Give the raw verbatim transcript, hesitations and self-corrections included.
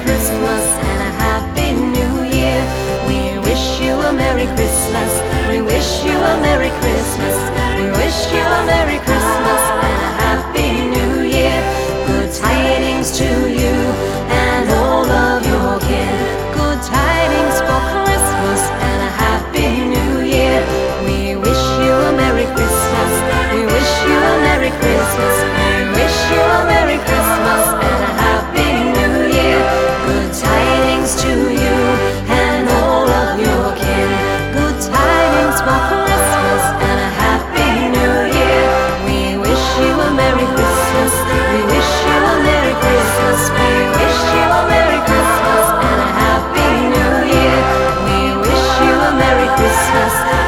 Christmas and a Happy New Year. We wish you a Merry Christmas. We wish you a Merry Christmas. We wish you a Merry Christmas and a Happy New Year. Good tidings to you and all of your kin. Good tidings for Christmas and a Happy New Year. We wish you a Merry Christmas. We wish you a Merry Christmas. We wish you a Merry Christmas and a Happy New Year. Good tidings to you and all of your kin. Good tidings for Christmas and a Happy New Year. We wish you a Merry Christmas. We wish you a Merry Christmas. We wish you a Merry Christmas and a Happy New Year. We wish you a Merry Christmas.